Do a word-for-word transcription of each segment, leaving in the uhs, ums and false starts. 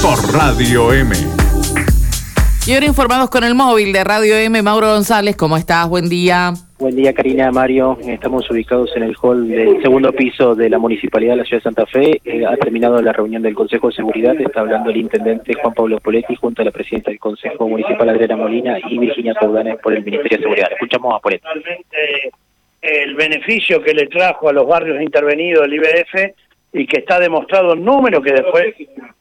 por Radio M. Y ahora informados con el móvil de Radio M, Mauro González, ¿cómo estás? Buen día. Buen día, Karina, Mario. Estamos ubicados en el hall del segundo piso de la Municipalidad de la Ciudad de Santa Fe. Eh, ha terminado la reunión del Consejo de Seguridad. Está hablando el Intendente Juan Pablo Poletti junto a la Presidenta del Consejo Municipal, Adriana Molina, y Virginia Caudanes por el Ministerio de Seguridad. Escuchamos a Poletti. Realmente el beneficio que le trajo a los barrios intervenidos el I B F y que está demostrado en número que después...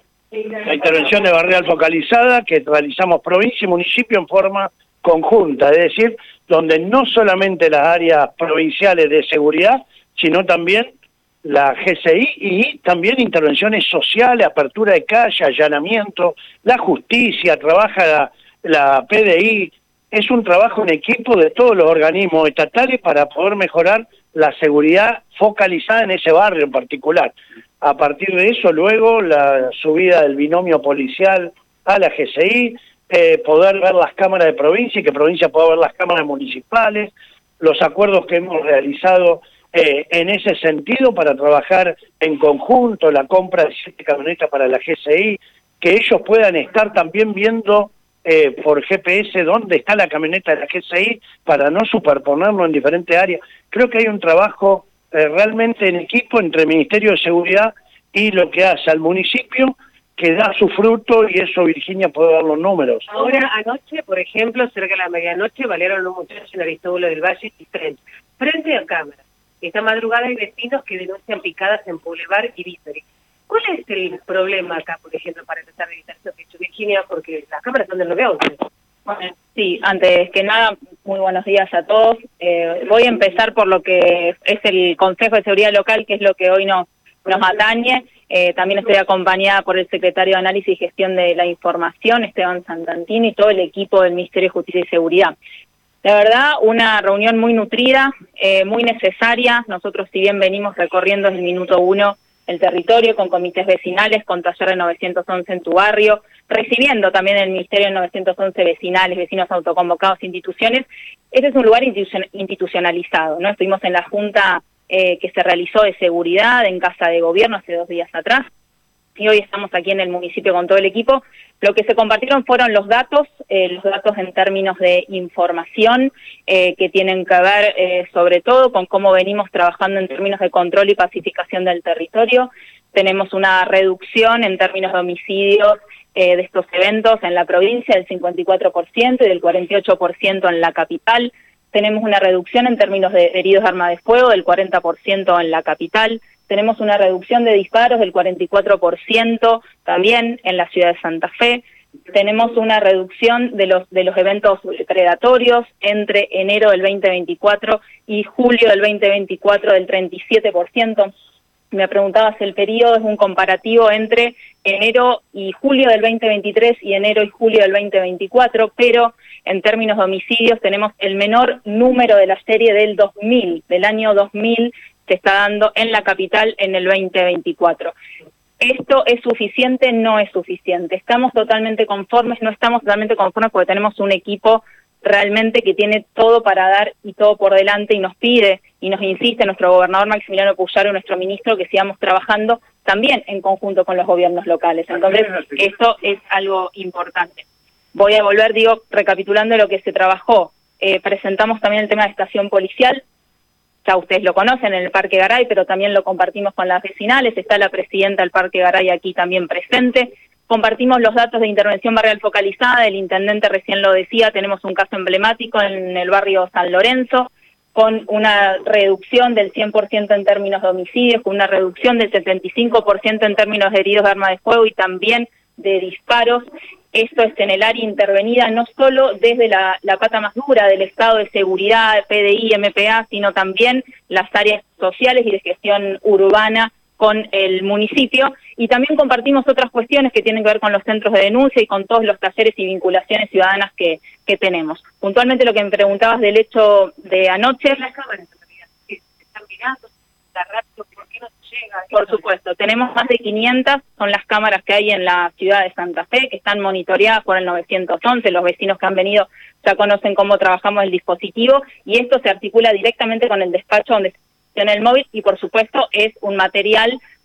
La intervención de barrial focalizada que realizamos provincia y municipio en forma conjunta, es decir, donde no solamente las áreas provinciales de seguridad, sino también la G C I y también intervenciones sociales, apertura de calle, allanamiento, la justicia, trabaja la, la P D I, es un trabajo en equipo de todos los organismos estatales para poder mejorar la seguridad focalizada en ese barrio en particular. A partir de eso, luego, la subida del binomio policial a la G C I, eh, poder ver las cámaras de provincia y que provincia pueda ver las cámaras municipales, los acuerdos que hemos realizado eh, en ese sentido para trabajar en conjunto, la compra de siete camionetas para la G C I, que ellos puedan estar también viendo eh, por G P S dónde está la camioneta de la G C I para no superponerlo en diferentes áreas. Creo que hay un trabajo Eh, realmente en equipo entre el Ministerio de Seguridad y lo que hace al municipio, que da su fruto, y eso Virginia puede dar los números. Ahora, anoche, por ejemplo, cerca de la medianoche, valieron los muchachos en Aristóbulo del Valle y frente, frente a cámara. Esta madrugada hay vecinos que denuncian picadas en Boulevard y Víctory. ¿Cuál es el problema acá, por ejemplo, para empezar a evitar esto que ha hecho Virginia? Porque las cámaras son del nueve once. Bueno, sí, antes que nada, muy buenos días a todos. Eh, voy a empezar por lo que es el Consejo de Seguridad Local, que es lo que hoy nos, nos atañe. Eh, también estoy acompañada por el Secretario de Análisis y Gestión de la Información, Esteban Santantini, y todo el equipo del Ministerio de Justicia y Seguridad. La verdad, una reunión muy nutrida, eh, muy necesaria. Nosotros, si bien venimos recorriendo desde el minuto uno el territorio con comités vecinales, con taller de novecientos once en tu barrio, recibiendo también el Ministerio de novecientos once vecinales, vecinos autoconvocados, instituciones. Este es un lugar institucionalizado, ¿no? Estuvimos en la junta eh, que se realizó de seguridad en Casa de Gobierno hace dos días atrás, y hoy estamos aquí en el municipio con todo el equipo. Lo que se compartieron fueron los datos, eh, los datos en términos de información, eh, que tienen que ver eh, sobre todo con cómo venimos trabajando en términos de control y pacificación del territorio. Tenemos una reducción en términos de homicidios eh, de estos eventos en la provincia del cincuenta y cuatro por ciento y del cuarenta y ocho por ciento en la capital. Tenemos una reducción en términos de heridos de arma de fuego del cuarenta por ciento en la capital. Tenemos una reducción de disparos del cuarenta y cuatro por ciento también en la ciudad de Santa Fe. Tenemos una reducción de los de los eventos predatorios entre enero del veinte veinticuatro y julio del veinte veinticuatro del treinta y siete por ciento. Me preguntabas, el periodo es un comparativo entre enero y julio del veinte veintitrés y enero y julio del veinte veinticuatro, pero en términos de homicidios tenemos el menor número de la serie del dos mil, del año dos mil, se está dando en la capital en el veinte veinticuatro. ¿Esto es suficiente? No es suficiente. ¿Estamos totalmente conformes? No estamos totalmente conformes porque tenemos un equipo realmente que tiene todo para dar y todo por delante, y nos pide y nos insiste nuestro gobernador Maximiliano Puyaro, nuestro ministro, que sigamos trabajando también en conjunto con los gobiernos locales. Entonces, esto es algo importante. Voy a volver, digo, recapitulando lo que se trabajó. Eh, presentamos también el tema de estación policial. Ya ustedes lo conocen en el Parque Garay, pero también lo compartimos con las vecinales. Está la presidenta del Parque Garay aquí también presente. Compartimos los datos de intervención barrial focalizada, el intendente recién lo decía, tenemos un caso emblemático en el barrio San Lorenzo, con una reducción del cien por ciento en términos de homicidios, con una reducción del setenta y cinco por ciento en términos de heridos de arma de fuego y también de disparos. Esto es en el área intervenida, no solo desde la, la pata más dura del Estado de Seguridad, P D I, M P A, sino también las áreas sociales y de gestión urbana con el municipio, y también compartimos otras cuestiones que tienen que ver con los centros de denuncia y con todos los talleres y vinculaciones ciudadanas que, que tenemos. Puntualmente lo que me preguntabas del hecho de anoche... Las cámaras están mirando, está rápido, ¿por qué no llega? Por supuesto, tenemos más de quinientas, son las cámaras que hay en la ciudad de Santa Fe, que están monitoreadas por el novecientos once, los vecinos que han venido ya conocen cómo trabajamos el dispositivo, y esto se articula directamente con el despacho donde en el móvil, y por supuesto es un material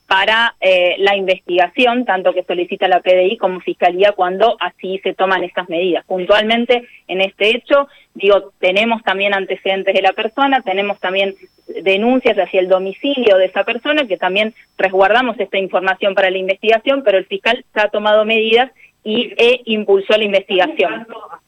para eh, la investigación, tanto que solicita la P D I como Fiscalía cuando así se toman estas medidas. Puntualmente, en este hecho, digo, tenemos también antecedentes de la persona, tenemos también denuncias hacia el domicilio de esa persona, que también resguardamos esta información para la investigación, pero el fiscal ya ha tomado medidas y e impulsó la investigación.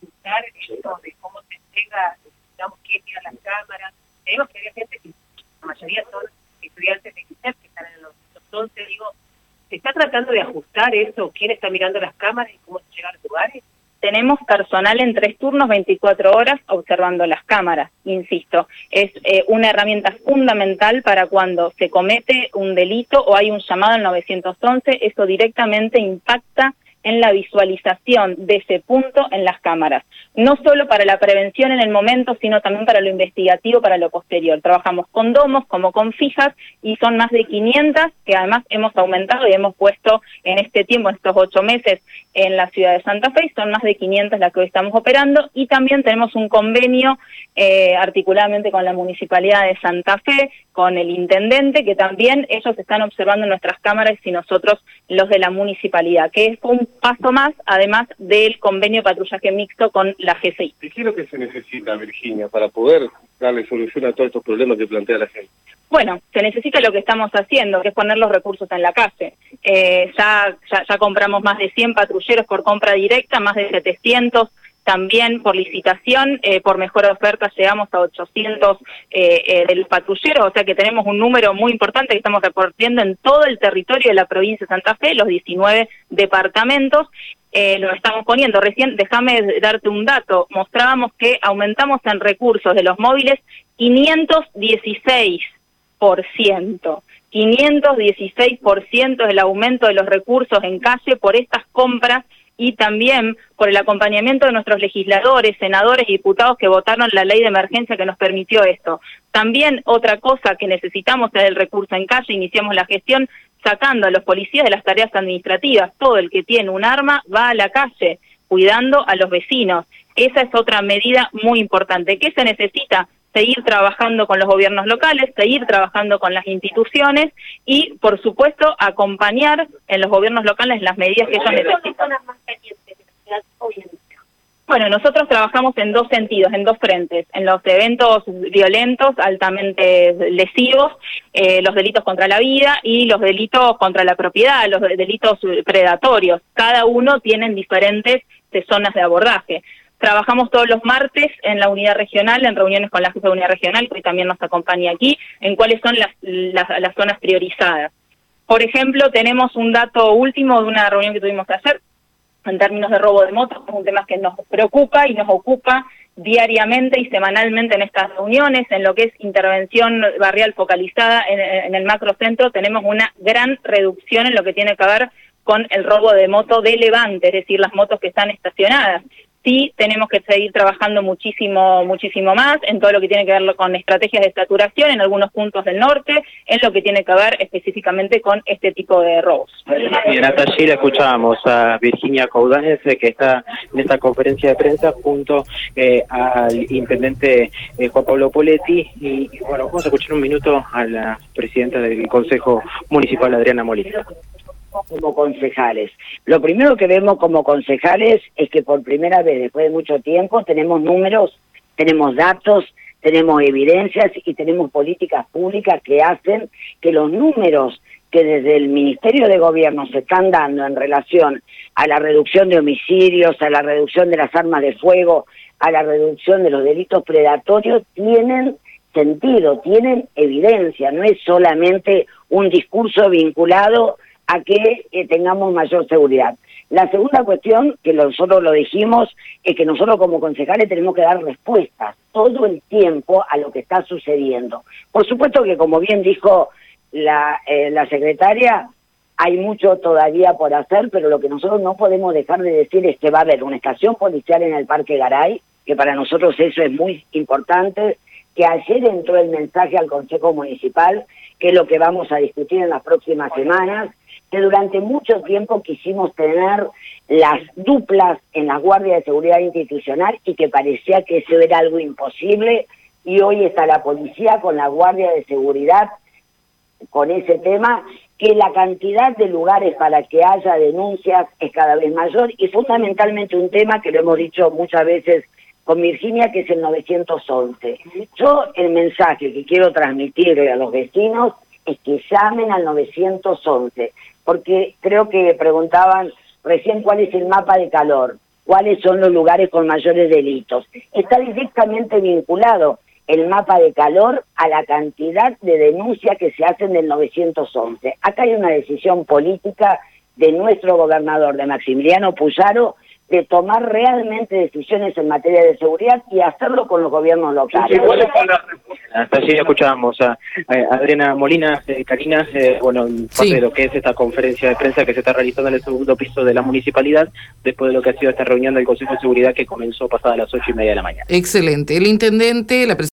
De cómo se entrega, digamos, quién mira las cámaras. Tenemos que hay gente que la mayoría son estudiantes de I C E P que están en los once, digo, ¿se está tratando de ajustar eso? ¿Quién está mirando las cámaras y cómo se llega a los lugares? Tenemos personal en tres turnos, veinticuatro horas, observando las cámaras, insisto. Es eh, una herramienta fundamental para cuando se comete un delito o hay un llamado al nueve once, eso directamente impacta en la visualización de ese punto en las cámaras. No solo para la prevención en el momento, sino también para lo investigativo, para lo posterior. Trabajamos con domos como con fijas y son más de quinientas que además hemos aumentado y hemos puesto en este tiempo, en estos ocho meses, en la ciudad de Santa Fe. Son más de quinientas las que hoy estamos operando y también tenemos un convenio eh, articuladamente con la Municipalidad de Santa Fe, con el intendente, que también ellos están observando nuestras cámaras y nosotros los de la municipalidad, que es un paso más, además del convenio de patrullaje mixto con la G C I. ¿Y qué es lo que se necesita, Virginia, para poder darle solución a todos estos problemas que plantea la gente? Bueno, se necesita lo que estamos haciendo, que es poner los recursos en la calle. Eh, ya, ya, ya compramos más de cien patrulleros por compra directa, más de setecientos también por licitación, eh, por mejor oferta llegamos a ochocientos eh, eh, de los patrulleros, o sea que tenemos un número muy importante que estamos repartiendo en todo el territorio de la provincia de Santa Fe, los diecinueve departamentos, eh, lo estamos poniendo. Recién, déjame darte un dato, mostrábamos que aumentamos en recursos de los móviles quinientos dieciséis por ciento. quinientos dieciséis por ciento es el aumento de los recursos en calle por estas compras y también por el acompañamiento de nuestros legisladores, senadores y diputados que votaron la ley de emergencia que nos permitió esto. También otra cosa que necesitamos es el recurso en calle, iniciamos la gestión sacando a los policías de las tareas administrativas. Todo el que tiene un arma va a la calle, cuidando a los vecinos. Esa es otra medida muy importante. ¿Qué se necesita? Seguir trabajando con los gobiernos locales, seguir trabajando con las instituciones y, por supuesto, acompañar en los gobiernos locales las medidas que ellos necesitan. Bueno, nosotros trabajamos en dos sentidos, en dos frentes, en los eventos violentos, altamente lesivos, eh, los delitos contra la vida y los delitos contra la propiedad, los delitos predatorios. Cada uno tiene diferentes zonas de abordaje. Trabajamos todos los martes en la unidad regional, en reuniones con la jefa de unidad regional, que hoy también nos acompaña aquí, en cuáles son las, las, las zonas priorizadas. Por ejemplo, tenemos un dato último de una reunión que tuvimos ayer, en términos de robo de motos, que es un tema que nos preocupa y nos ocupa diariamente y semanalmente en estas reuniones, en lo que es intervención barrial focalizada en, en el macrocentro, tenemos una gran reducción en lo que tiene que ver con el robo de moto de levante, es decir, las motos que están estacionadas. Sí, tenemos que seguir trabajando muchísimo muchísimo más en todo lo que tiene que ver con estrategias de saturación en algunos puntos del norte, en lo que tiene que ver específicamente con este tipo de robos. Y en esta gira escuchábamos a Virginia Coudanes, que está en esta conferencia de prensa junto eh, al intendente eh, Juan Pablo Poletti. Y, y bueno, vamos a escuchar un minuto a la presidenta del Consejo Municipal, Adriana Molina. Como concejales. Lo primero que vemos como concejales es que por primera vez, después de mucho tiempo, tenemos números, tenemos datos, tenemos evidencias y tenemos políticas públicas que hacen que los números que desde el Ministerio de Gobierno se están dando en relación a la reducción de homicidios, a la reducción de las armas de fuego, a la reducción de los delitos predatorios, tienen sentido, tienen evidencia, no es solamente un discurso vinculado a que eh, tengamos mayor seguridad. La segunda cuestión, que nosotros lo dijimos, es que nosotros como concejales tenemos que dar respuestas todo el tiempo a lo que está sucediendo. Por supuesto que, como bien dijo la, eh, la secretaria, hay mucho todavía por hacer, pero lo que nosotros no podemos dejar de decir es que va a haber una estación policial en el Parque Garay, que para nosotros eso es muy importante, que ayer entró el mensaje al Consejo Municipal, que es lo que vamos a discutir en las próximas semanas, que durante mucho tiempo quisimos tener las duplas en la Guardia de Seguridad Institucional y que parecía que eso era algo imposible, y hoy está la policía con la Guardia de Seguridad con ese tema, que la cantidad de lugares para que haya denuncias es cada vez mayor y fundamentalmente un tema que lo hemos dicho muchas veces con Virginia, que es el novecientos once. Yo el mensaje que quiero transmitirle a los vecinos es que llamen al novecientos once, porque creo que preguntaban recién cuál es el mapa de calor, cuáles son los lugares con mayores delitos. Está directamente vinculado el mapa de calor a la cantidad de denuncias que se hacen del novecientos once. Acá hay una decisión política de nuestro gobernador, de Maximiliano Puyaro, de tomar realmente decisiones en materia de seguridad y hacerlo con los gobiernos locales. Hasta allí escuchábamos a, a Adriana Molina, eh, Karina, eh, bueno, parte sí. de lo que es esta conferencia de prensa que se está realizando en el segundo piso de la municipalidad, después de lo que ha sido esta reunión del Consejo de Seguridad que comenzó pasada las ocho y media de la mañana. Excelente. El intendente, la